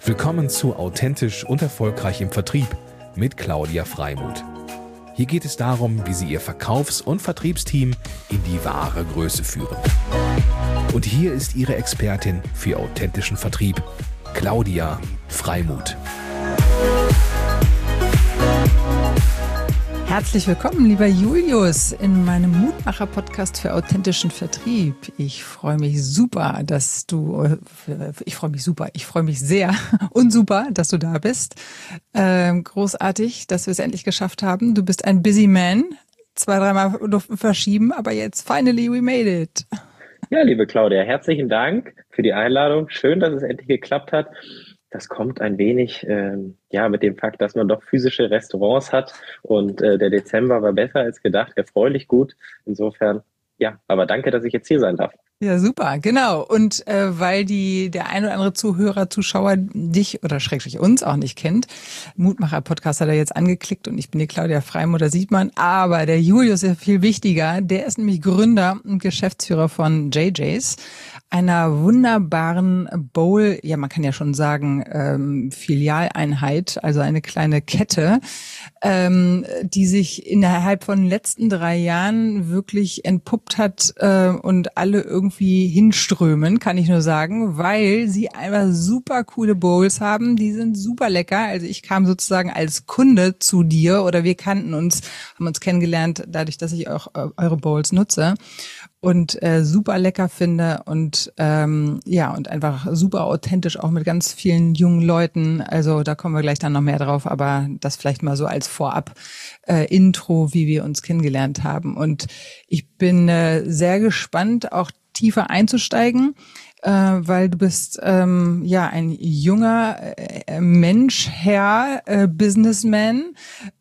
Willkommen zu Authentisch und Erfolgreich im Vertrieb mit Claudia Freimuth. Hier geht es darum, wie Sie Ihr Verkaufs- und Vertriebsteam in die wahre Größe führen. Und hier ist Ihre Expertin für authentischen Vertrieb, Claudia Freimuth. Herzlich willkommen, lieber Julius, in meinem Mutmacher-Podcast für authentischen Vertrieb. Ich freue mich super, ich freue mich sehr und super, dass du da bist. Großartig, dass wir es endlich geschafft haben. Du bist ein busy man, 2-3 Mal durften verschieben, aber jetzt finally we made it. Ja, liebe Claudia, herzlichen Dank für die Einladung. Schön, dass es endlich geklappt hat. Das kommt ein wenig mit dem Fakt, dass man doch physische Restaurants hat und der Dezember war besser als gedacht, erfreulich gut. Insofern, ja, aber danke, dass ich jetzt hier sein darf. Ja, super, genau. Und weil der ein oder andere Zuhörer, Zuschauer dich oder schrägstrich uns auch nicht kennt, Mutmacher-Podcast hat er jetzt angeklickt und ich bin die Claudia Freimuth, da sieht man, aber der Julius ist ja viel wichtiger. Der ist nämlich Gründer und Geschäftsführer von JJ's, einer wunderbaren Bowl, ja man kann ja schon sagen Filialeinheit, also eine kleine Kette, die sich innerhalb von den letzten 3 Jahren wirklich entpuppt hat und alle irgendwie hinströmen, kann ich nur sagen, weil sie einfach super coole Bowls haben, die sind super lecker. Also ich kam sozusagen als Kunde zu dir oder wir haben uns kennengelernt, dadurch, dass ich auch eure Bowls nutze und super lecker finde und und einfach super authentisch auch mit ganz vielen jungen Leuten. Also da kommen wir gleich dann noch mehr drauf, aber das vielleicht mal so als Vorab Intro, wie wir uns kennengelernt haben. Und ich bin sehr gespannt, auch tiefer einzusteigen, weil du bist ein junger Mensch, Herr, Businessman,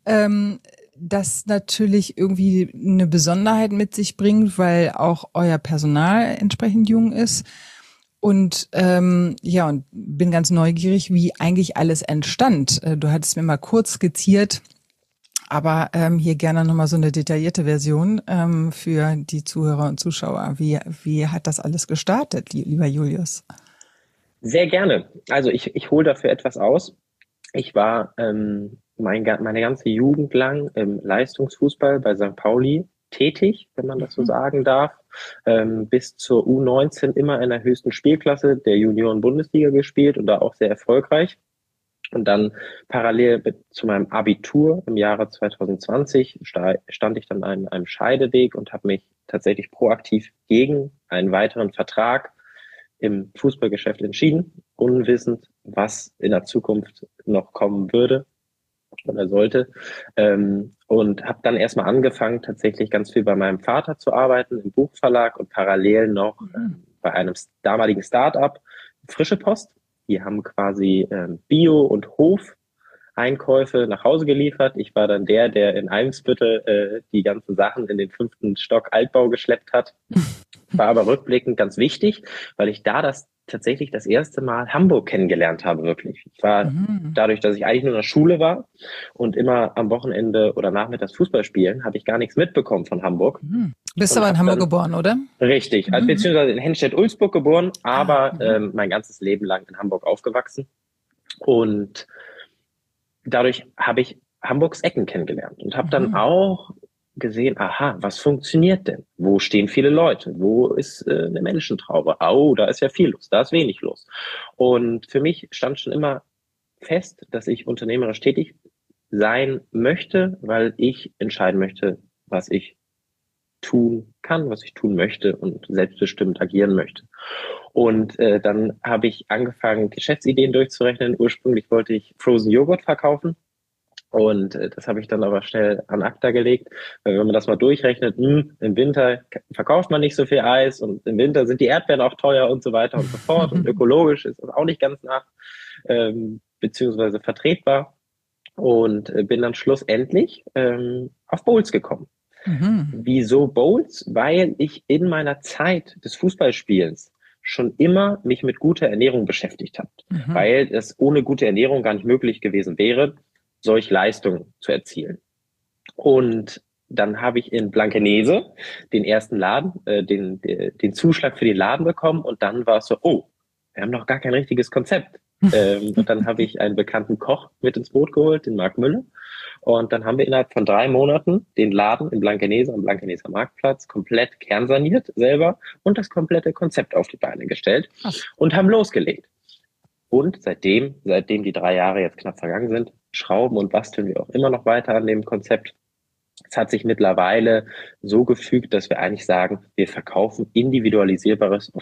das natürlich irgendwie eine Besonderheit mit sich bringt, weil auch euer Personal entsprechend jung ist. Und und bin ganz neugierig, wie eigentlich alles entstand. Du hattest mir mal kurz skizziert, aber hier gerne nochmal so eine detaillierte Version für die Zuhörer und Zuschauer. Wie hat das alles gestartet, lieber Julius? Sehr gerne. Also ich hole dafür etwas aus. Ich war meine ganze Jugend lang im Leistungsfußball bei St. Pauli tätig, wenn man das so sagen darf, bis zur U19 immer in der höchsten Spielklasse der Junioren-Bundesliga gespielt und da auch sehr erfolgreich. Und dann parallel zu meinem Abitur im Jahre 2020 stand ich dann an einem Scheideweg und habe mich tatsächlich proaktiv gegen einen weiteren Vertrag im Fußballgeschäft entschieden, unwissend, was in der Zukunft noch kommen würde oder sollte. Und habe dann erstmal angefangen, tatsächlich ganz viel bei meinem Vater zu arbeiten, im Buchverlag und parallel noch bei einem damaligen Start-up, Frische Post. Die haben quasi Bio- und Hofeinkäufe nach Hause geliefert. Ich war dann der in Eimsbüttel die ganzen Sachen in den 5. Stock Altbau geschleppt hat. War aber rückblickend ganz wichtig, weil ich da tatsächlich das erste Mal Hamburg kennengelernt habe, wirklich. Ich war dadurch, dass ich eigentlich nur in der Schule war und immer am Wochenende oder nachmittags Fußball spielen, habe ich gar nichts mitbekommen von Hamburg. Bist aber in Hamburg geboren, oder? Richtig, beziehungsweise in Henstedt-Ulzburg geboren, aber mein ganzes Leben lang in Hamburg aufgewachsen. Und dadurch habe ich Hamburgs Ecken kennengelernt und habe dann auch gesehen, aha, was funktioniert denn? Wo stehen viele Leute? Wo ist eine Menschentraube? Oh, da ist ja viel los, da ist wenig los. Und für mich stand schon immer fest, dass ich unternehmerisch tätig sein möchte, weil ich entscheiden möchte, was ich tun kann, was ich tun möchte und selbstbestimmt agieren möchte. Und dann habe ich angefangen, Geschäftsideen durchzurechnen. Ursprünglich wollte ich Frozen Joghurt verkaufen. Und das habe ich dann aber schnell an acta gelegt, weil wenn man das mal durchrechnet, im Winter verkauft man nicht so viel Eis und im Winter sind die Erdbeeren auch teuer und so weiter und so fort und ökologisch ist das auch nicht ganz beziehungsweise vertretbar und bin dann schlussendlich auf Bowls gekommen. Wieso Bowls? Weil ich in meiner Zeit des Fußballspielens schon immer mich mit guter Ernährung beschäftigt habe, weil es ohne gute Ernährung gar nicht möglich gewesen wäre, solch Leistungen zu erzielen. Und dann habe ich in Blankenese den ersten Laden, den Zuschlag für den Laden bekommen und dann war es so, oh, wir haben noch gar kein richtiges Konzept. Und dann habe ich einen bekannten Koch mit ins Boot geholt, den Marc Müller. Und dann haben wir innerhalb von 3 Monaten den Laden in Blankenese am Blankeneser Marktplatz komplett kernsaniert selber und das komplette Konzept auf die Beine gestellt und haben losgelegt. Und seitdem die 3 Jahre jetzt knapp vergangen sind, schrauben und basteln wir auch immer noch weiter an dem Konzept. Es hat sich mittlerweile so gefügt, dass wir eigentlich sagen, wir verkaufen individualisierbares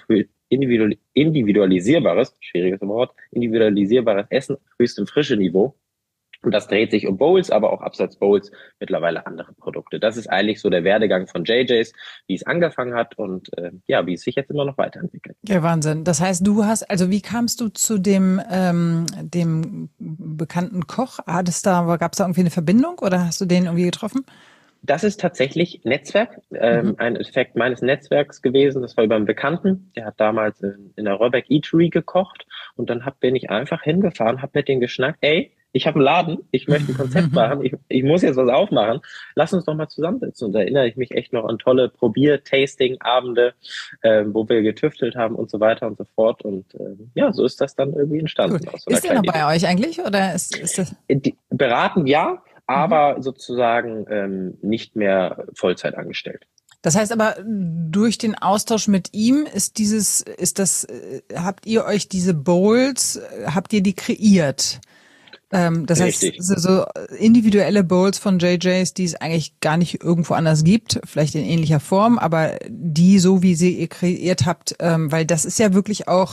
Essen auf höchstem Niveau. Und das dreht sich um Bowls, aber auch abseits Bowls mittlerweile andere Produkte. Das ist eigentlich so der Werdegang von JJ's, wie es angefangen hat und wie es sich jetzt immer noch weiterentwickelt. Ja, Wahnsinn. Das heißt, wie kamst du zu dem bekannten Koch? Gab es da irgendwie eine Verbindung oder hast du den irgendwie getroffen? Das ist tatsächlich Netzwerk, ein Effekt meines Netzwerks gewesen. Das war über einen Bekannten, der hat damals in der Röbeck Eatery gekocht und dann bin ich einfach hingefahren, habe mit dem geschnackt, ey, ich habe einen Laden, ich möchte ein Konzept machen, ich muss jetzt was aufmachen, lass uns doch mal zusammensitzen. Und da erinnere ich mich echt noch an tolle Probier-Tasting-Abende, wo wir getüftelt haben und so weiter und so fort. Und so ist das dann irgendwie entstanden. Aus so ist der noch bei euch eigentlich? Oder ist das? Beraten ja, aber sozusagen nicht mehr Vollzeit angestellt. Das heißt aber, durch den Austausch mit ihm habt ihr euch diese Bowls, habt ihr die kreiert? Das Richtig. heißt, so individuelle Bowls von JJ's, die es eigentlich gar nicht irgendwo anders gibt, vielleicht in ähnlicher Form, aber die so, wie ihr kreiert habt, weil das ist ja wirklich auch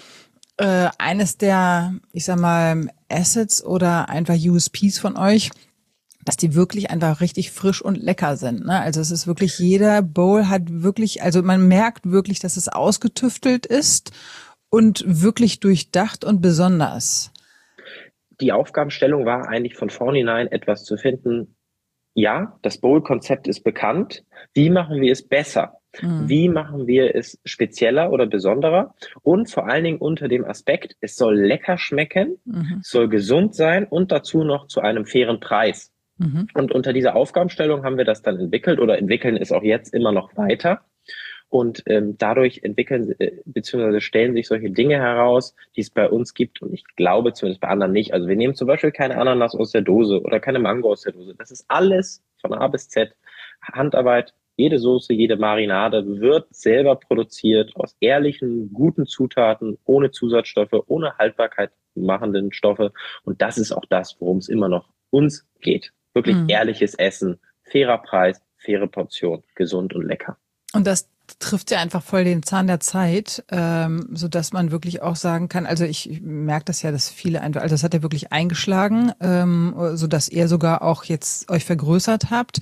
eines der, ich sag mal, Assets oder einfach USPs von euch, dass die wirklich einfach richtig frisch und lecker sind. Ne? Also es ist wirklich, jeder Bowl hat wirklich, also man merkt wirklich, dass es ausgetüftelt ist und wirklich durchdacht und besonders. Die Aufgabenstellung war eigentlich von vornherein etwas zu finden, ja, das Bowl-Konzept ist bekannt. Wie machen wir es besser? Wie machen wir es spezieller oder besonderer? Und vor allen Dingen unter dem Aspekt, es soll lecker schmecken, es soll gesund sein und dazu noch zu einem fairen Preis. Und unter dieser Aufgabenstellung haben wir das dann entwickelt oder entwickeln es auch jetzt immer noch weiter. Und dadurch entwickeln bzw. stellen sich solche Dinge heraus, die es bei uns gibt. Und ich glaube zumindest bei anderen nicht. Also wir nehmen zum Beispiel keine Ananas aus der Dose oder keine Mango aus der Dose. Das ist alles von A bis Z Handarbeit. Jede Soße, jede Marinade wird selber produziert aus ehrlichen, guten Zutaten, ohne Zusatzstoffe, ohne Haltbarkeit machenden Stoffe. Und das ist auch das, worum es immer noch uns geht. Wirklich ehrliches Essen, fairer Preis, faire Portion, gesund und lecker. Und das trifft ja einfach voll den Zahn der Zeit, so dass man wirklich auch sagen kann, also ich merke das ja, dass viele einfach, also das hat ja wirklich eingeschlagen, so dass ihr sogar auch jetzt euch vergrößert habt.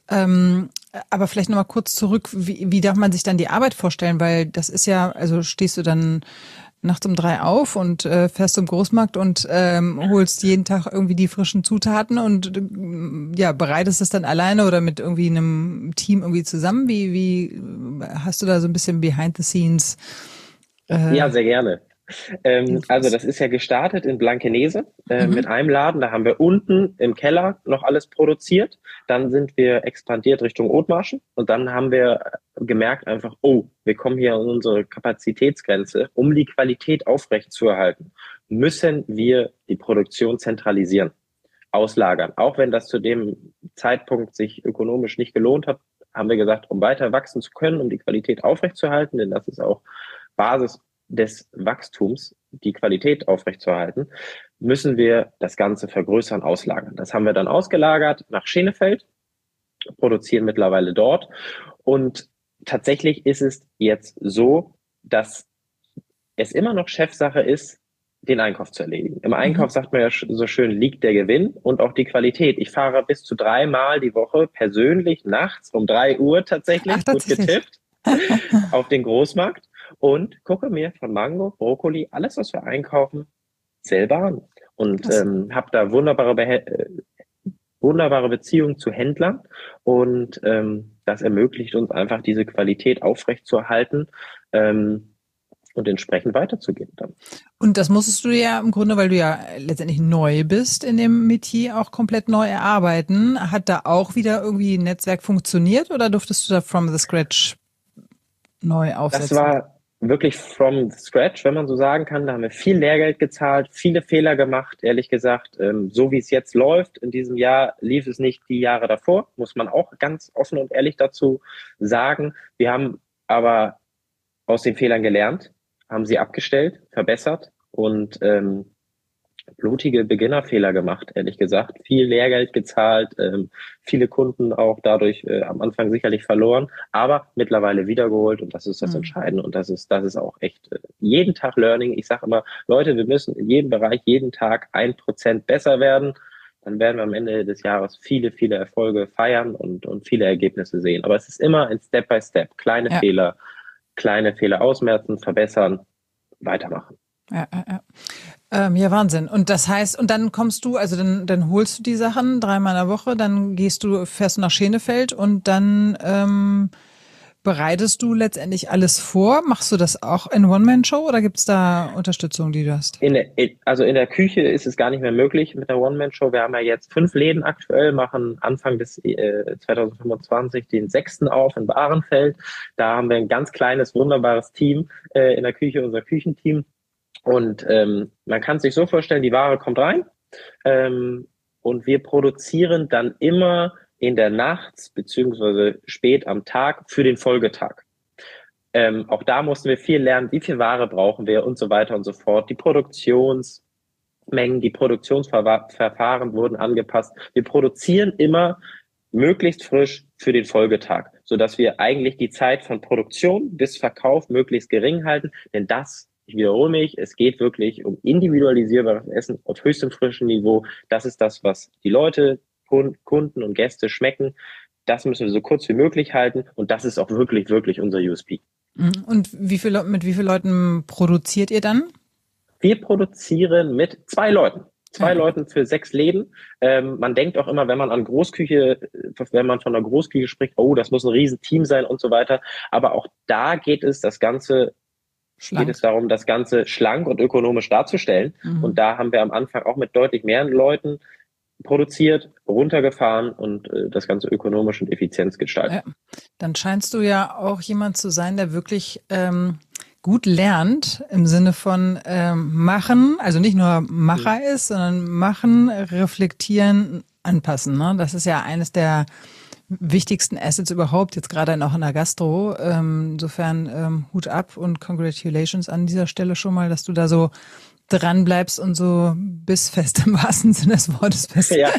Aber vielleicht nochmal kurz zurück, wie darf man sich dann die Arbeit vorstellen? Weil das ist ja, also stehst du dann nachts um 3 auf und fährst zum Großmarkt und holst jeden Tag irgendwie die frischen Zutaten und bereitest es dann alleine oder mit irgendwie einem Team irgendwie zusammen? Wie hast du da so ein bisschen behind the scenes? Ja, sehr gerne. Also das ist ja gestartet in Blankenese mit einem Laden. Da haben wir unten im Keller noch alles produziert. Dann sind wir expandiert Richtung Othmarschen und dann haben wir gemerkt einfach, wir kommen hier an unsere Kapazitätsgrenze. Um die Qualität aufrechtzuerhalten, müssen wir die Produktion zentralisieren, auslagern. Auch wenn das zu dem Zeitpunkt sich ökonomisch nicht gelohnt hat, haben wir gesagt, um weiter wachsen zu können, um die Qualität aufrechtzuerhalten, denn das ist auch Basis des Wachstums, die Qualität aufrechtzuerhalten, müssen wir das Ganze vergrößern, auslagern. Das haben wir dann ausgelagert nach Schenefeld, produzieren mittlerweile dort. Und tatsächlich ist es jetzt so, dass es immer noch Chefsache ist, den Einkauf zu erledigen. Im Einkauf sagt man ja so schön, liegt der Gewinn und auch die Qualität. Ich fahre bis zu 3 Mal die Woche persönlich nachts um 3 Uhr tatsächlich, gut getippt, auf den Großmarkt und gucke mir von Mango, Brokkoli, alles, was wir einkaufen, selber an. Und habe da wunderbare Beziehungen zu Händlern. Und das ermöglicht uns einfach, diese Qualität aufrechtzuerhalten und entsprechend weiterzugeben dann. Und das musstest du ja im Grunde, weil du ja letztendlich neu bist in dem Metier, auch komplett neu erarbeiten. Hat da auch wieder irgendwie ein Netzwerk funktioniert oder durftest du da from the scratch neu aufsetzen? wirklich from scratch, wenn man so sagen kann. Da haben wir viel Lehrgeld gezahlt, viele Fehler gemacht, ehrlich gesagt. So wie es jetzt läuft, in diesem Jahr lief es nicht die Jahre davor, muss man auch ganz offen und ehrlich dazu sagen. Wir haben aber aus den Fehlern gelernt, haben sie abgestellt, verbessert und blutige Beginnerfehler gemacht, ehrlich gesagt. Viel Lehrgeld gezahlt, viele Kunden auch dadurch am Anfang sicherlich verloren, aber mittlerweile wiedergeholt und das ist das Entscheidende und das ist auch echt jeden Tag Learning. Ich sage immer, Leute, wir müssen in jedem Bereich jeden Tag 1% besser werden. Dann werden wir am Ende des Jahres viele, viele Erfolge feiern und viele Ergebnisse sehen. Aber es ist immer ein Step by Step. Kleine Fehler ausmerzen, verbessern, weitermachen. Ja, Wahnsinn. Und das heißt, und dann kommst du, also dann holst du die Sachen 3-mal in der Woche, dann fährst du nach Schenefeld und dann bereitest du letztendlich alles vor. Machst du das auch in One-Man-Show oder gibt's da Unterstützung, die du hast? In der Küche ist es gar nicht mehr möglich mit der One-Man-Show. Wir haben ja jetzt 5 Läden aktuell, machen Anfang des 2025 den 6. auf in Bahrenfeld. Da haben wir ein ganz kleines, wunderbares Team in der Küche, unser Küchenteam. Und man kann es sich so vorstellen, die Ware kommt rein und wir produzieren dann immer in der Nacht beziehungsweise spät am Tag für den Folgetag. Auch da mussten wir viel lernen, wie viel Ware brauchen wir und so weiter und so fort. Die Produktionsmengen, die Produktionsverfahren wurden angepasst. Wir produzieren immer möglichst frisch für den Folgetag, sodass wir eigentlich die Zeit von Produktion bis Verkauf möglichst gering halten, denn ich wiederhole mich, es geht wirklich um individualisierbares Essen auf höchstem frischen Niveau. Das ist das, was die Leute, Kunden und Gäste schmecken. Das müssen wir so kurz wie möglich halten und das ist auch wirklich, wirklich unser USP. Und mit wie vielen Leuten produziert ihr dann? Wir produzieren mit 2 Leuten. 2 Leuten für 6 Läden. Man denkt auch immer, wenn man von einer Großküche spricht, oh, das muss ein Riesenteam sein und so weiter. Aber auch da geht es darum, das Ganze schlank und ökonomisch darzustellen. Und da haben wir am Anfang auch mit deutlich mehr Leuten produziert, runtergefahren und das Ganze ökonomisch und effizient gestaltet. Ja. Dann scheinst du ja auch jemand zu sein, der wirklich gut lernt im Sinne von machen, also nicht nur Macher ist, sondern machen, reflektieren, anpassen. Ne? Das ist ja eines der wichtigsten Assets überhaupt, jetzt gerade auch in der Gastro. Insofern Hut ab und Congratulations an dieser Stelle schon mal, dass du da so dran bleibst und so bissfest im wahrsten Sinne des Wortes bist. Ja.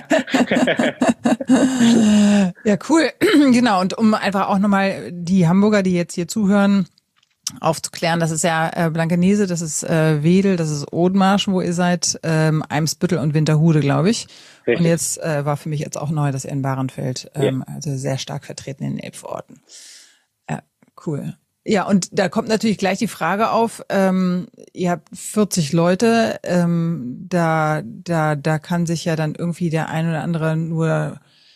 Ja, cool. Genau. Und um einfach auch nochmal die Hamburger, die jetzt hier zuhören, aufzuklären, das ist ja Blankenese, das ist Wedel, das ist Othmarschen, wo ihr seid, Eimsbüttel und Winterhude, glaube ich. Richtig. Und jetzt war für mich jetzt auch neu, dass ihr in Bahrenfeld, also sehr stark vertreten in den Elbvororten. Ja, cool. Ja, und da kommt natürlich gleich die Frage auf, ihr habt 40 Leute, da kann sich ja dann irgendwie der ein oder andere nur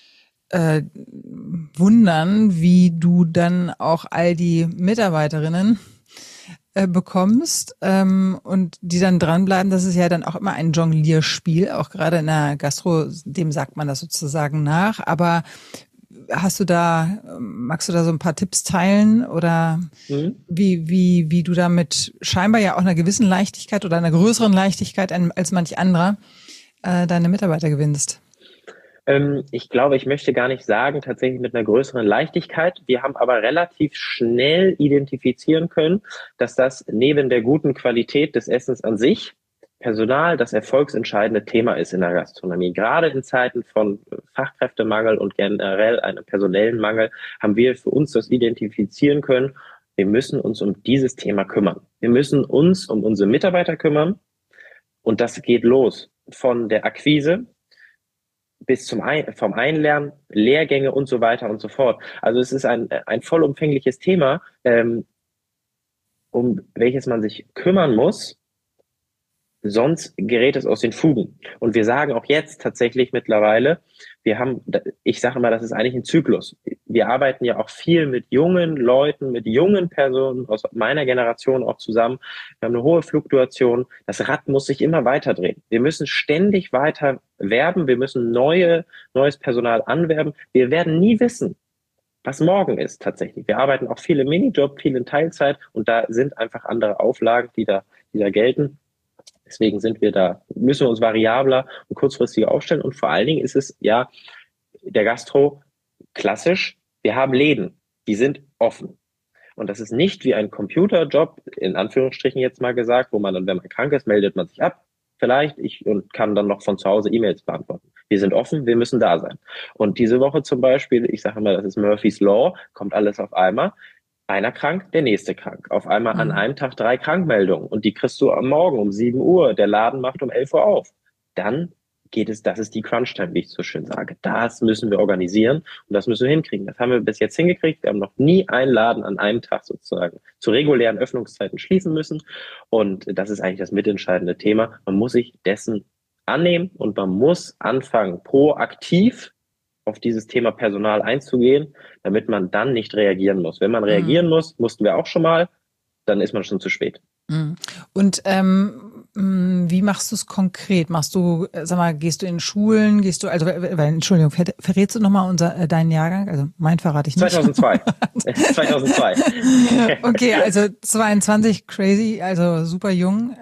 wundern, wie du dann auch all die Mitarbeiterinnen bekommst und die dann dranbleiben. Das ist ja dann auch immer ein Jonglierspiel, auch gerade in der Gastro, dem sagt man das sozusagen nach. Aber magst du da so ein paar Tipps teilen oder wie du da mit scheinbar ja auch einer gewissen Leichtigkeit oder einer größeren Leichtigkeit als manch anderer deine Mitarbeiter gewinnst? Ich glaube, ich möchte gar nicht sagen, tatsächlich mit einer größeren Leichtigkeit. Wir haben aber relativ schnell identifizieren können, dass das neben der guten Qualität des Essens an sich Personal das erfolgsentscheidende Thema ist in der Gastronomie. Gerade in Zeiten von Fachkräftemangel und generell einem personellen Mangel haben wir für uns das identifizieren können. Wir müssen uns um dieses Thema kümmern. Wir müssen uns um unsere Mitarbeiter kümmern und das geht los von der Akquise bis vom Einlernen, Lehrgänge und so weiter und so fort. Also es ist ein vollumfängliches Thema, um welches man sich kümmern muss, sonst gerät es aus den Fugen. Und wir sagen auch jetzt tatsächlich mittlerweile, ich sage immer, das ist eigentlich ein Zyklus. Wir arbeiten ja auch viel mit jungen Leuten, mit jungen Personen aus meiner Generation auch zusammen. Wir haben eine hohe Fluktuation. Das Rad muss sich immer weiter drehen. Wir müssen ständig weiter werben. Wir müssen neues Personal anwerben. Wir werden nie wissen, was morgen ist tatsächlich. Wir arbeiten auch viel im Minijob, viel in Teilzeit und da sind einfach andere Auflagen, die da gelten. Deswegen müssen wir uns variabler und kurzfristiger aufstellen und vor allen Dingen ist es ja der Gastro klassisch. Wir haben Läden, die sind offen. Und das ist nicht wie ein Computerjob, in Anführungsstrichen jetzt mal gesagt, wo man dann, wenn man krank ist, meldet man sich ab, vielleicht, und kann dann noch von zu Hause E-Mails beantworten. Wir sind offen, wir müssen da sein. Und diese Woche zum Beispiel, ich sage immer, das ist Murphy's Law, kommt alles auf einmal. Einer krank, der nächste krank. Auf einmal an einem Tag 3 Krankmeldungen und die kriegst du am Morgen um 7 Uhr. Der Laden macht um 11 Uhr auf. Dann das ist die Crunch-Time, wie ich so schön sage. Das müssen wir organisieren und das müssen wir hinkriegen. Das haben wir bis jetzt hingekriegt. Wir haben noch nie einen Laden an einem Tag sozusagen zu regulären Öffnungszeiten schließen müssen. Und das ist eigentlich das mitentscheidende Thema. Man muss sich dessen annehmen und man muss anfangen, proaktiv auf dieses Thema Personal einzugehen, damit man dann nicht reagieren muss. Wenn man reagieren muss, mussten wir auch schon mal, dann ist man schon zu spät. Und wie machst du es konkret? Gehst du in Schulen, Entschuldigung, verrätst du nochmal deinen Jahrgang? Also mein verrate ich nicht. 2002. 2002. Okay, also 22, crazy, also super jung,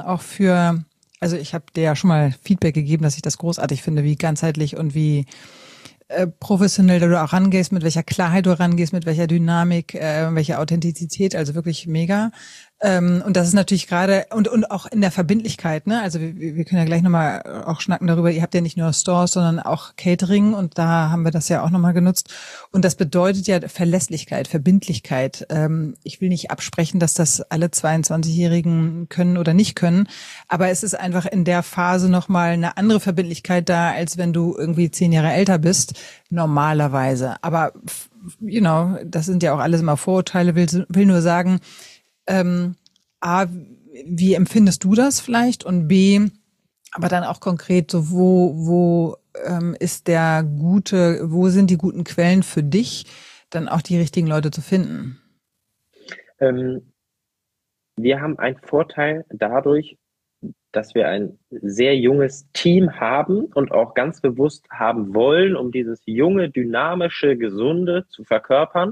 also ich habe dir ja schon mal Feedback gegeben, dass ich das großartig finde, wie ganzheitlich und wie professionell du auch rangehst, mit welcher Klarheit du rangehst, mit welcher Dynamik, welcher Authentizität, also wirklich mega. Und das ist natürlich gerade, und auch in der Verbindlichkeit, ne? Also wir können ja gleich nochmal auch schnacken darüber, ihr habt ja nicht nur Stores, sondern auch Catering und da haben wir das ja auch nochmal genutzt. Und das bedeutet ja Verlässlichkeit, Verbindlichkeit. Ich will nicht absprechen, dass das alle 22-Jährigen können oder nicht können, aber es ist einfach in der Phase nochmal eine andere Verbindlichkeit da, als wenn du irgendwie 10 Jahre älter bist, normalerweise. Aber, das sind ja auch alles immer Vorurteile, will nur sagen, A, wie empfindest du das vielleicht? Und B, aber dann auch konkret, so wo sind die guten Quellen für dich, dann auch die richtigen Leute zu finden? Wir haben einen Vorteil dadurch, dass wir ein sehr junges Team haben und auch ganz bewusst haben wollen, um dieses junge, dynamische, gesunde zu verkörpern,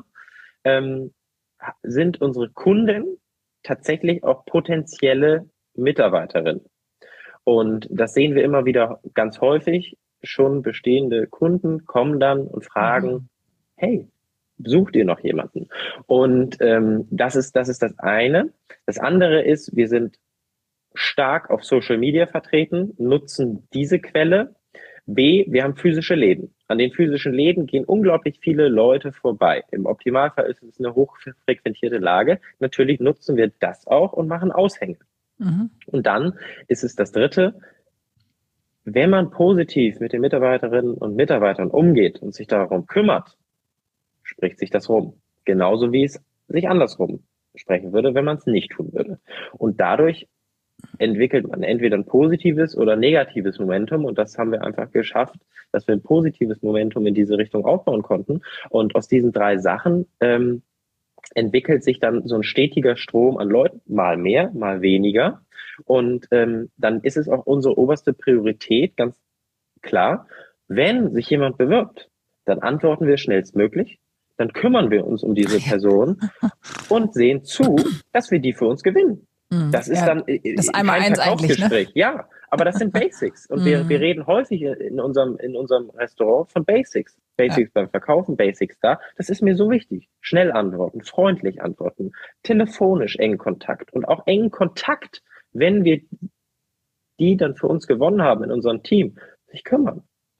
sind unsere Kunden tatsächlich auch potenzielle Mitarbeiterinnen. Und das sehen wir immer wieder ganz häufig. Schon bestehende Kunden kommen dann und fragen, hey, sucht ihr noch jemanden? Und das ist das eine. Das andere ist, wir sind stark auf Social Media vertreten, nutzen diese Quelle. B, wir haben physische Läden. An den physischen Läden gehen unglaublich viele Leute vorbei. Im Optimalfall ist es eine hochfrequentierte Lage. Natürlich nutzen wir das auch und machen Aushänge. Und dann ist es das Dritte, wenn man positiv mit den Mitarbeiterinnen und Mitarbeitern umgeht und sich darum kümmert, spricht sich das rum. Genauso wie es sich andersrum sprechen würde, wenn man es nicht tun würde. Und dadurch entwickelt man entweder ein positives oder negatives Momentum und das haben wir einfach geschafft, dass wir ein positives Momentum in diese Richtung aufbauen konnten und aus diesen 3 Sachen entwickelt sich dann so ein stetiger Strom an Leuten, mal mehr, mal weniger und dann ist es auch unsere oberste Priorität, ganz klar, wenn sich jemand bewirbt, dann antworten wir schnellstmöglich, dann kümmern wir uns um diese Person und sehen zu, dass wir die für uns gewinnen. Das ist dann das kein Verkaufsgespräch. Eigentlich, ne? Ja, aber das sind Basics. Und wir reden häufig in unserem Restaurant von Basics. Basics beim Verkaufen, Basics da. Das ist mir so wichtig. Schnell antworten, freundlich antworten, telefonisch engen Kontakt und auch engen Kontakt, wenn wir die dann für uns gewonnen haben in unserem Team, sich kümmern.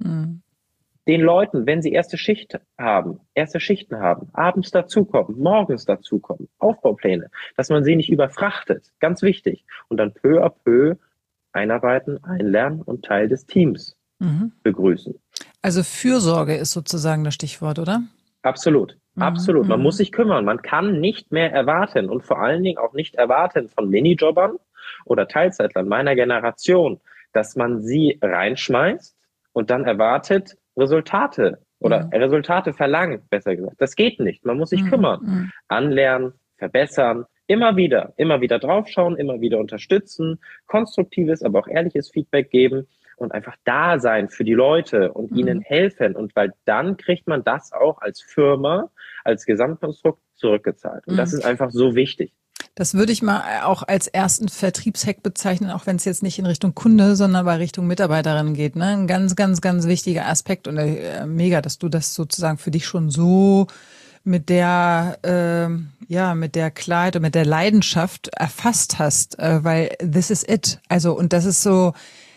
Den Leuten, wenn sie erste Schichten haben, abends dazukommen, morgens dazukommen, Aufbaupläne, dass man sie nicht überfrachtet, ganz wichtig. Und dann peu à peu einarbeiten, einlernen und Teil des Teams begrüßen. Also Fürsorge ist sozusagen das Stichwort, oder? Absolut, absolut. Man muss sich kümmern. Man kann nicht mehr erwarten und vor allen Dingen auch nicht erwarten von Minijobbern oder Teilzeitlern meiner Generation, dass man sie reinschmeißt und dann erwartet, Resultate oder Resultate verlangen, besser gesagt. Das geht nicht. Man muss sich kümmern, anlernen, verbessern, immer wieder draufschauen, immer wieder unterstützen, konstruktives, aber auch ehrliches Feedback geben und einfach da sein für die Leute und ihnen helfen. Und weil dann kriegt man das auch als Firma, als Gesamtkonstrukt zurückgezahlt. Und das ist einfach so wichtig. Das würde ich mal auch als ersten Vertriebshack bezeichnen, auch wenn es jetzt nicht in Richtung Kunde, sondern bei Richtung Mitarbeiterin geht. Ne? Ein ganz, ganz, ganz wichtiger Aspekt und mega, dass du das sozusagen für dich schon so mit der Klarheit und mit der Leidenschaft erfasst hast, weil this is it. Also und das ist so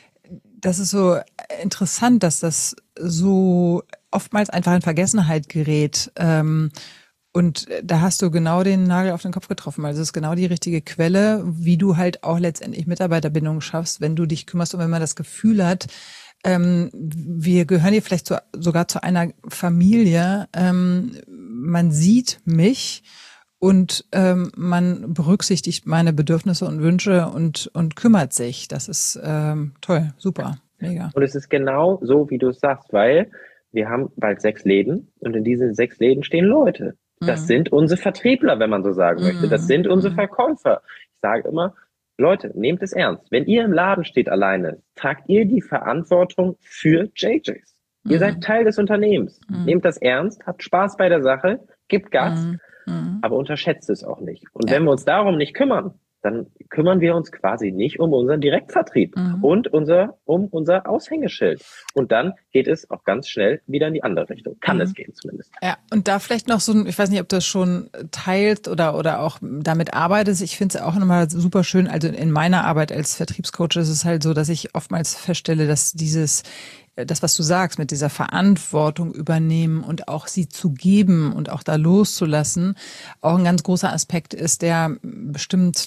interessant, dass das so oftmals einfach in Vergessenheit gerät. Und da hast du genau den Nagel auf den Kopf getroffen. Also es ist genau die richtige Quelle, wie du halt auch letztendlich Mitarbeiterbindung schaffst, wenn du dich kümmerst und wenn man das Gefühl hat, wir gehören hier vielleicht sogar zu einer Familie. Man sieht mich und man berücksichtigt meine Bedürfnisse und Wünsche und kümmert sich. Das ist toll, super, mega. Und es ist genau so, wie du es sagst, weil wir haben bald 6 Läden und in diesen 6 Läden stehen Leute. Das sind unsere Vertriebler, wenn man so sagen möchte. Das sind unsere Verkäufer. Ich sage immer, Leute, nehmt es ernst. Wenn ihr im Laden steht alleine, tragt ihr die Verantwortung für JJs. Ihr seid Teil des Unternehmens. Nehmt das ernst, habt Spaß bei der Sache, gebt Gas, aber unterschätzt es auch nicht. Und wenn wir uns darum nicht kümmern, dann kümmern wir uns quasi nicht um unseren Direktvertrieb und um unser Aushängeschild. Und dann geht es auch ganz schnell wieder in die andere Richtung. Kann es gehen zumindest. Ja, und da vielleicht noch so ein, ich weiß nicht, ob du das schon teilst oder auch damit arbeitest. Ich finde es auch nochmal super schön. Also in meiner Arbeit als Vertriebscoach ist es halt so, dass ich oftmals feststelle, dass das, was du sagst, mit dieser Verantwortung übernehmen und auch sie zu geben und auch da loszulassen, auch ein ganz großer Aspekt ist, der bestimmt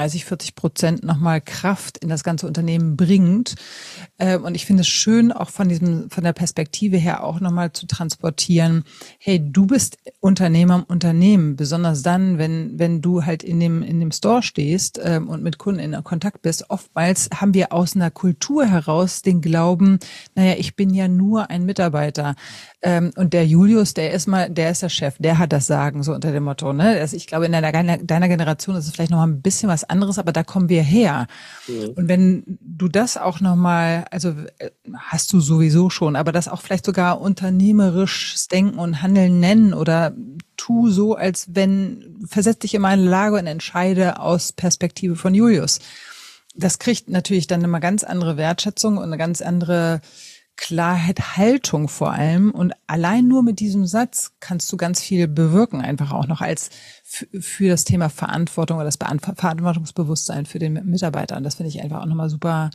30-40% nochmal Kraft in das ganze Unternehmen bringt. Und ich finde es schön, auch von der Perspektive her auch nochmal zu transportieren, hey, du bist Unternehmer im Unternehmen, besonders dann, wenn du halt in dem Store stehst und mit Kunden in Kontakt bist. Oftmals haben wir aus einer Kultur heraus den Glauben, naja, ich bin ja nur ein Mitarbeiter. Und der Julius, der ist der Chef, der hat das Sagen, so unter dem Motto, ne? Also ich glaube, in deiner Generation ist es vielleicht noch mal ein bisschen was anderes, aber da kommen wir her. Und wenn du das auch noch mal, also hast du sowieso schon, aber das auch vielleicht sogar unternehmerisches Denken und Handeln nennen oder tu so, versetz dich in meine Lage und entscheide aus Perspektive von Julius. Das kriegt natürlich dann eine ganz andere Wertschätzung und eine ganz andere Klarheit, Haltung vor allem. Und allein nur mit diesem Satz kannst du ganz viel bewirken, einfach auch noch als für das Thema Verantwortung oder das Verantwortungsbewusstsein für den Mitarbeiter. Und das finde ich einfach auch nochmal super,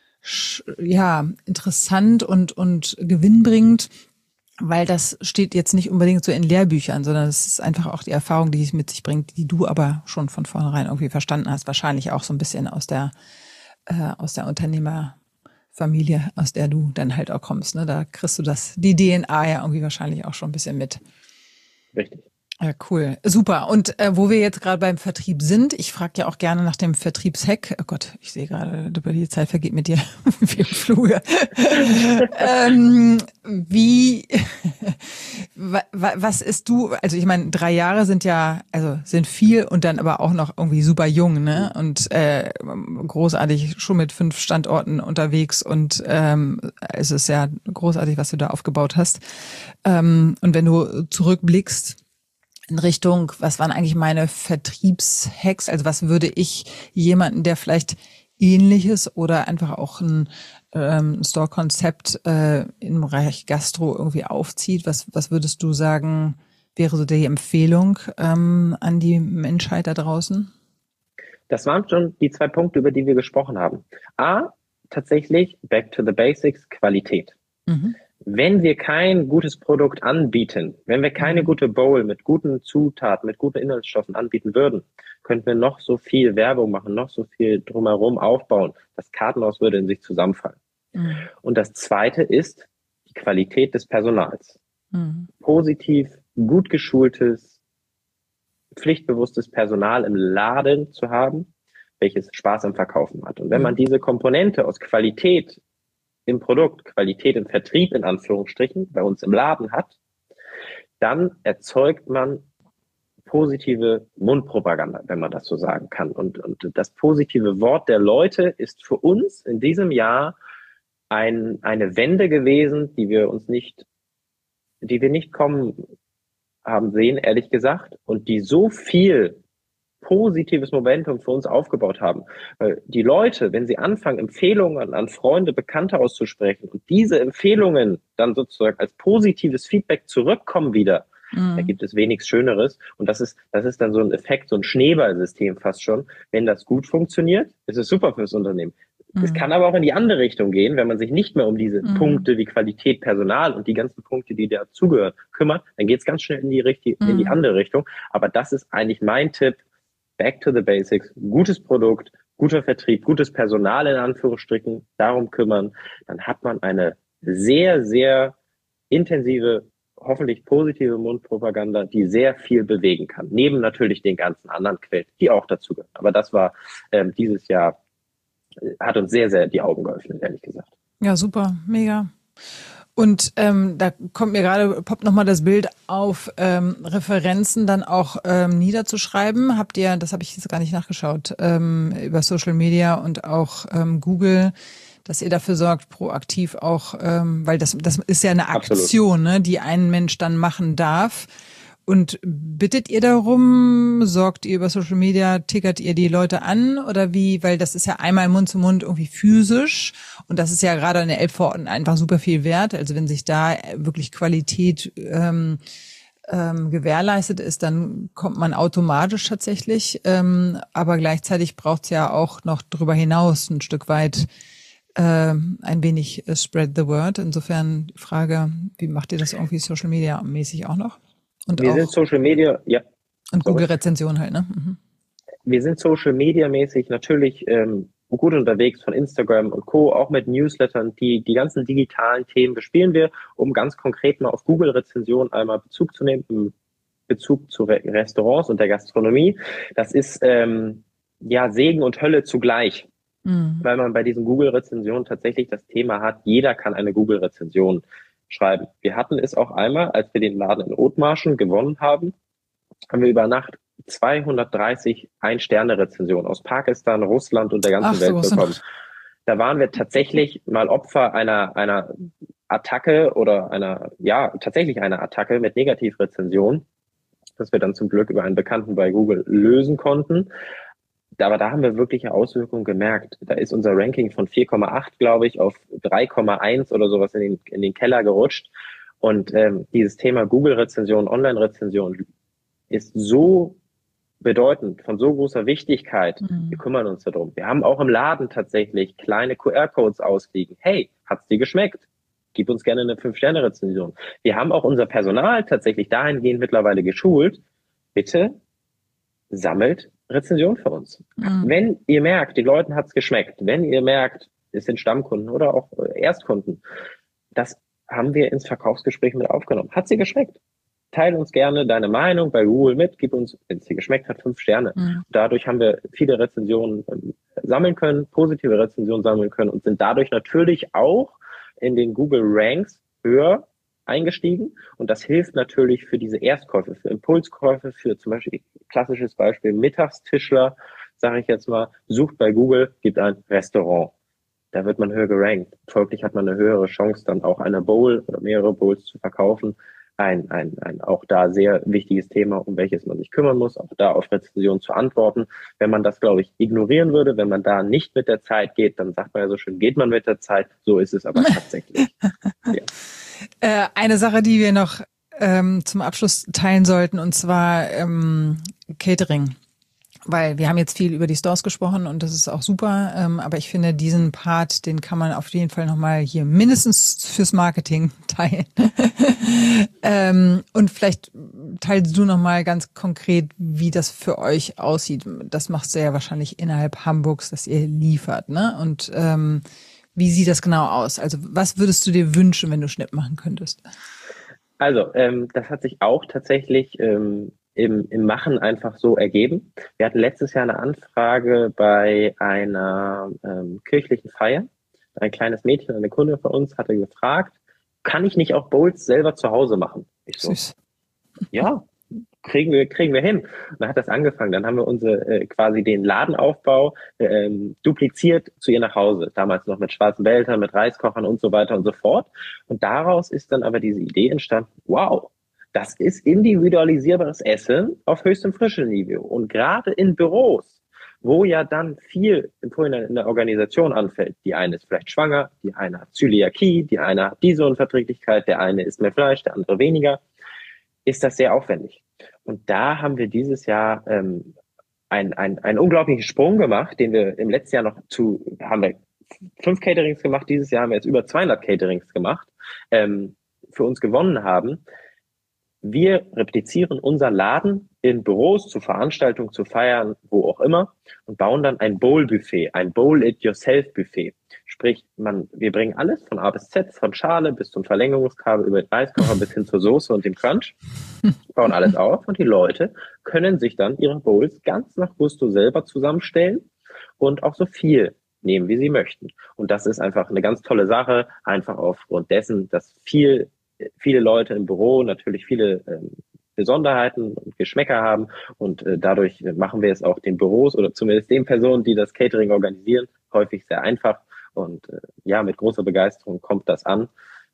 interessant und gewinnbringend, weil das steht jetzt nicht unbedingt so in Lehrbüchern, sondern es ist einfach auch die Erfahrung, die es mit sich bringt, die du aber schon von vornherein irgendwie verstanden hast. Wahrscheinlich auch so ein bisschen aus der Unternehmerfamilie, aus der du dann halt auch kommst. Ne? Da kriegst du die DNA ja irgendwie wahrscheinlich auch schon ein bisschen mit. Richtig. Ja, cool. Super. Und wo wir jetzt gerade beim Vertrieb sind, ich frage ja auch gerne nach dem Vertriebshack. Oh Gott, ich sehe gerade, die Zeit vergeht mit dir wie im Fluge. Was ist du, also ich meine, 3 Jahre sind viel und dann aber auch noch irgendwie super jung, ne? Und großartig, schon mit 5 Standorten unterwegs und es ist ja großartig, was du da aufgebaut hast. Und wenn du zurückblickst, in Richtung, was waren eigentlich meine Vertriebshacks? Also was würde ich jemanden, der vielleicht Ähnliches oder einfach auch ein Store-Konzept im Bereich Gastro irgendwie aufzieht, was würdest du sagen, wäre so die Empfehlung an die Menschheit da draußen? Das waren schon die 2 Punkte, über die wir gesprochen haben. Tatsächlich, back to the basics, Qualität. Wenn wir kein gutes Produkt anbieten, wenn wir keine gute Bowl mit guten Zutaten, mit guten Inhaltsstoffen anbieten würden, könnten wir noch so viel Werbung machen, noch so viel drumherum aufbauen. Das Kartenhaus würde in sich zusammenfallen. Und das Zweite ist die Qualität des Personals. Positiv, gut geschultes, pflichtbewusstes Personal im Laden zu haben, welches Spaß am Verkaufen hat. Und wenn man diese Komponente aus Qualität im Produkt, Qualität im Vertrieb in Anführungsstrichen bei uns im Laden hat, dann erzeugt man positive Mundpropaganda, wenn man das so sagen kann. Und das positive Wort der Leute ist für uns in diesem Jahr eine Wende gewesen, die wir nicht kommen haben sehen, ehrlich gesagt, und die so viel positives Momentum für uns aufgebaut haben. Weil die Leute, wenn sie anfangen, Empfehlungen an Freunde, Bekannte auszusprechen und diese Empfehlungen dann sozusagen als positives Feedback zurückkommen wieder, da gibt es wenig Schöneres. Und das ist dann so ein Effekt, so ein Schneeballsystem fast schon. Wenn das gut funktioniert, ist es super fürs Unternehmen. Es kann aber auch in die andere Richtung gehen, wenn man sich nicht mehr um diese Punkte wie Qualität, Personal und die ganzen Punkte, die dazugehören, kümmert, dann geht es ganz schnell in die andere Richtung. Aber das ist eigentlich mein Tipp. Back to the basics. Gutes Produkt, guter Vertrieb, gutes Personal in Anführungsstrichen, darum kümmern. Dann hat man eine sehr, sehr intensive, hoffentlich positive Mundpropaganda, die sehr viel bewegen kann. Neben natürlich den ganzen anderen Quellen, die auch dazugehören. Aber das war dieses Jahr, hat uns sehr, sehr die Augen geöffnet, ehrlich gesagt. Ja, super, mega. Und da poppt nochmal das Bild auf, Referenzen dann auch niederzuschreiben. Habt ihr, das habe ich jetzt gar nicht nachgeschaut, über Social Media und auch Google, dass ihr dafür sorgt, proaktiv auch, weil das ist ja eine Aktion, ne, die ein Mensch dann machen darf. Und bittet ihr darum, sorgt ihr über Social Media, tickert ihr die Leute an oder wie? Weil das ist ja einmal Mund zu Mund irgendwie physisch und das ist ja gerade in der Elbphorten einfach super viel wert. Also wenn sich da wirklich Qualität gewährleistet ist, dann kommt man automatisch tatsächlich. Aber gleichzeitig braucht es ja auch noch darüber hinaus ein Stück weit ein wenig spread the word. Insofern die Frage, wie macht ihr das irgendwie Social Media mäßig auch noch? Und wir sind Social Media, ja. Und Google-Rezension halt, ne? Wir sind Social Media mäßig natürlich gut unterwegs von Instagram und Co., auch mit Newslettern, die ganzen digitalen Themen bespielen wir, um ganz konkret mal auf Google-Rezension einmal Bezug zu nehmen, im Bezug zu Restaurants und der Gastronomie. Das ist Segen und Hölle zugleich, weil man bei diesen Google-Rezensionen tatsächlich das Thema hat, jeder kann eine Google-Rezension schreiben. Wir hatten es auch einmal, als wir den Laden in Othmarschen gewonnen haben, haben wir über Nacht 230 Ein-Sterne-Rezensionen aus Pakistan, Russland und der ganzen Welt bekommen. Da waren wir tatsächlich mal Opfer einer Attacke oder tatsächlich einer Attacke mit Negativrezension, das wir dann zum Glück über einen Bekannten bei Google lösen konnten. Aber da haben wir wirkliche Auswirkungen gemerkt. Da ist unser Ranking von 4,8, glaube ich, auf 3,1 oder sowas in den Keller gerutscht. Und dieses Thema Google-Rezension, Online-Rezension ist so bedeutend, von so großer Wichtigkeit. Wir kümmern uns darum. Wir haben auch im Laden tatsächlich kleine QR-Codes ausliegen. Hey, hat's dir geschmeckt? Gib uns gerne eine 5-Sterne-Rezension. Wir haben auch unser Personal tatsächlich dahingehend mittlerweile geschult. Bitte sammelt Rezension für uns. Wenn ihr merkt, den Leuten hat's geschmeckt, wenn ihr merkt, es sind Stammkunden oder auch Erstkunden, das haben wir ins Verkaufsgespräch mit aufgenommen. Hat sie geschmeckt? Teil uns gerne deine Meinung bei Google mit, gib uns, wenn es dir geschmeckt hat, 5 Sterne. Dadurch haben wir viele Rezensionen sammeln können, positive Rezensionen sammeln können und sind dadurch natürlich auch in den Google Ranks höher eingestiegen. Und das hilft natürlich für diese Erstkäufe, für Impulskäufe, für zum Beispiel, klassisches Beispiel, Mittagstischler, sage ich jetzt mal, sucht bei Google, gibt ein Restaurant. Da wird man höher gerankt. Folglich hat man eine höhere Chance, dann auch eine Bowl oder mehrere Bowls zu verkaufen. Ein auch da sehr wichtiges Thema, um welches man sich kümmern muss, auch da auf Rezensionen zu antworten. Wenn man das, glaube ich, ignorieren würde, wenn man da nicht mit der Zeit geht, dann sagt man ja so schön, geht man mit der Zeit. So ist es aber tatsächlich. Ja. Eine Sache, die wir noch zum Abschluss teilen sollten, und zwar Catering. Weil wir haben jetzt viel über die Stores gesprochen und das ist auch super, aber ich finde, diesen Part, den kann man auf jeden Fall nochmal hier mindestens fürs Marketing teilen. Und vielleicht teilst du nochmal ganz konkret, wie das für euch aussieht. Das machst du ja wahrscheinlich innerhalb Hamburgs, dass ihr liefert, ne? Und wie sieht das genau aus? Also was würdest du dir wünschen, wenn du Schnitt machen könntest? Also, das hat sich auch tatsächlich im Machen einfach so ergeben. Wir hatten letztes Jahr eine Anfrage bei einer kirchlichen Feier. Ein kleines Mädchen, eine Kundin von uns, hatte gefragt, kann ich nicht auch Bowls selber zu Hause machen? Ich so, Süß. ja, kriegen wir hin. Und dann hat das angefangen. Dann haben wir quasi den Ladenaufbau dupliziert zu ihr nach Hause. Damals noch mit schwarzen Behältern, mit Reiskochern und so weiter und so fort. Und daraus ist dann aber diese Idee entstanden, wow, das ist individualisierbares Essen auf höchstem Frischenniveau. Und gerade in Büros, wo ja dann viel im Vorhinein in der Organisation anfällt. Die eine ist vielleicht schwanger, die eine hat Zöliakie, die eine hat diese Unverträglichkeit, der eine isst mehr Fleisch, der andere weniger. Ist das sehr aufwendig. Und da haben wir dieses Jahr einen unglaublichen Sprung gemacht, den wir im letzten Jahr haben wir 5 Caterings gemacht, dieses Jahr haben wir jetzt über 200 Caterings gemacht, für uns gewonnen haben. Wir replizieren unser Laden in Büros, zu Veranstaltungen, zu Feiern, wo auch immer, und bauen dann ein Bowl-Buffet, ein Bowl-it-yourself-Buffet. Sprich, wir bringen alles von A bis Z, von Schale bis zum Verlängerungskabel über den Reiskocher bis hin zur Soße und dem Crunch, bauen alles auf und die Leute können sich dann ihre Bowls ganz nach Gusto selber zusammenstellen und auch so viel nehmen, wie sie möchten. Und das ist einfach eine ganz tolle Sache, einfach aufgrund dessen, dass viele Leute im Büro natürlich viele Besonderheiten und Geschmäcker haben und dadurch machen wir es auch den Büros oder zumindest den Personen, die das Catering organisieren, häufig sehr einfach und mit großer Begeisterung kommt das an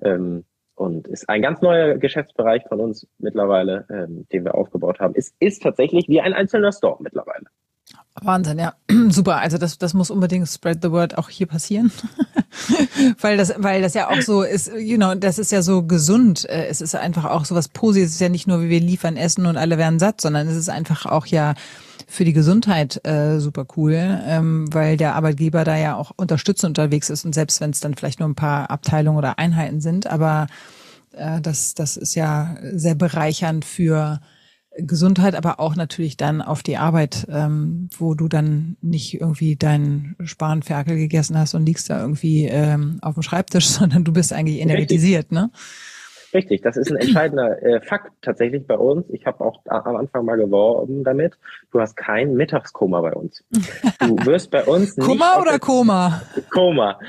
und ist ein ganz neuer Geschäftsbereich von uns mittlerweile, den wir aufgebaut haben. Es ist tatsächlich wie ein einzelner Store mittlerweile. Wahnsinn, ja. Super. Also das muss unbedingt spread the word auch hier passieren. weil das ja auch so ist, das ist ja so gesund. Es ist einfach auch so was Positives. Es ist ja nicht nur, wie wir liefern, essen und alle werden satt, sondern es ist einfach auch ja für die Gesundheit super cool, weil der Arbeitgeber da ja auch unterstützend unterwegs ist und selbst wenn es dann vielleicht nur ein paar Abteilungen oder Einheiten sind, aber das ist ja sehr bereichernd für Gesundheit, aber auch natürlich dann auf die Arbeit, wo du dann nicht irgendwie deinen Spanferkel gegessen hast und liegst da irgendwie auf dem Schreibtisch, sondern du bist eigentlich energetisiert, ne? Richtig, das ist ein entscheidender Fakt tatsächlich bei uns. Ich habe auch am Anfang mal geworben damit. Du hast kein Mittagskoma bei uns. Du wirst bei uns nicht Kummer oder Koma? Koma.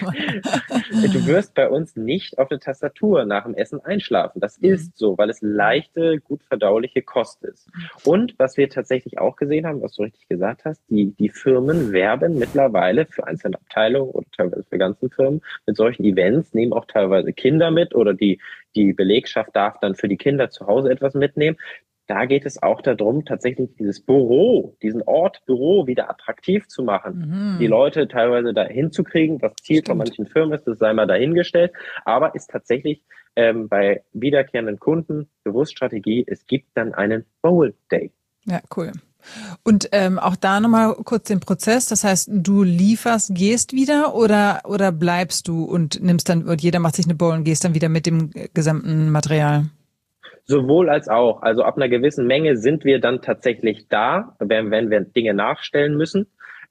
Du wirst bei uns nicht auf der Tastatur nach dem Essen einschlafen. Das ist so, weil es leichte, gut verdauliche Kost ist. Und was wir tatsächlich auch gesehen haben, was du richtig gesagt hast, die Firmen werben mittlerweile für einzelne Abteilungen oder teilweise für ganze Firmen mit solchen Events, nehmen auch teilweise Kinder mit oder die Belegschaft darf dann für die Kinder zu Hause etwas mitnehmen. Da geht es auch darum, tatsächlich diesen Ort Büro wieder attraktiv zu machen. Die Leute teilweise da hinzukriegen, was Ziel von manchen Firmen ist, das sei mal dahingestellt, aber ist tatsächlich bei wiederkehrenden Kunden Bewusststrategie, es gibt dann einen Bowl Day. Ja, cool. Und auch da nochmal kurz den Prozess. Das heißt, du lieferst, gehst wieder oder bleibst du und jeder macht sich eine Bowl und gehst dann wieder mit dem gesamten Material? Sowohl als auch. Also ab einer gewissen Menge sind wir dann tatsächlich da, wenn wir Dinge nachstellen müssen.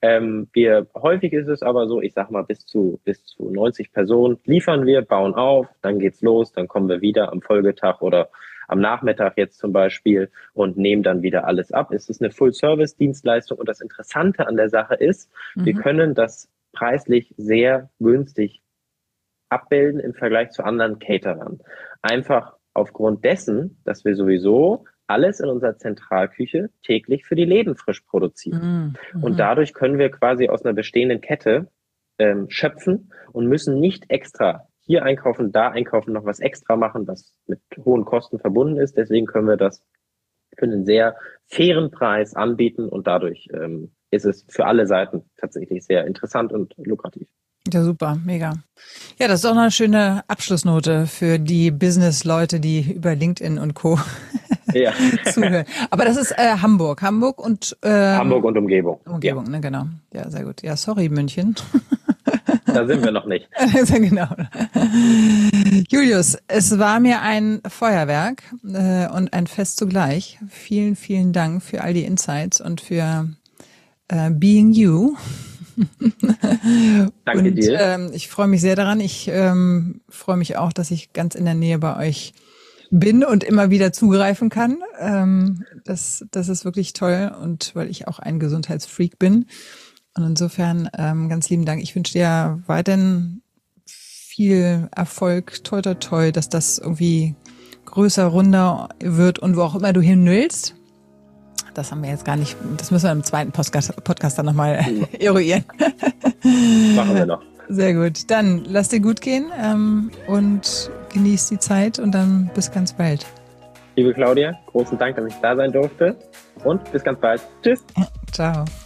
Häufig ist es aber so, ich sag mal, bis zu 90 Personen liefern wir, bauen auf, dann geht's los, dann kommen wir wieder am Folgetag oder am Nachmittag jetzt zum Beispiel und nehmen dann wieder alles ab. Es ist eine Full-Service-Dienstleistung und das Interessante an der Sache ist, wir können das preislich sehr günstig abbilden im Vergleich zu anderen Caterern. Einfach aufgrund dessen, dass wir sowieso alles in unserer Zentralküche täglich für die Läden frisch produzieren. Und dadurch können wir quasi aus einer bestehenden Kette schöpfen und müssen nicht extra hier einkaufen, da einkaufen, noch was extra machen, was mit hohen Kosten verbunden ist. Deswegen können wir das für einen sehr fairen Preis anbieten und dadurch ist es für alle Seiten tatsächlich sehr interessant und lukrativ. Ja, super, mega. Ja, das ist auch eine schöne Abschlussnote für die Business-Leute, die über LinkedIn und Co. zuhören. Aber das ist Hamburg und Hamburg und Umgebung. Umgebung, ne, genau. Ja, sehr gut. Ja, sorry, München. Da sind wir noch nicht. Genau. Julius, es war mir ein Feuerwerk und ein Fest zugleich. Vielen, vielen Dank für all die Insights und für being you. Danke dir. Ich freue mich sehr daran. Ich freue mich auch, dass ich ganz in der Nähe bei euch bin und immer wieder zugreifen kann. Das ist wirklich toll und weil ich auch ein Gesundheitsfreak bin. Und insofern ganz lieben Dank. Ich wünsche dir weiterhin viel Erfolg, toi toi toi, dass das irgendwie größer, runder wird und wo auch immer du hin willst. Das haben wir jetzt gar nicht, das müssen wir im zweiten Podcast dann nochmal eruieren. Machen wir noch. Sehr gut. Dann lass dir gut gehen und genieß die Zeit und dann bis ganz bald. Liebe Claudia, großen Dank, dass ich da sein durfte und bis ganz bald. Tschüss. Ciao.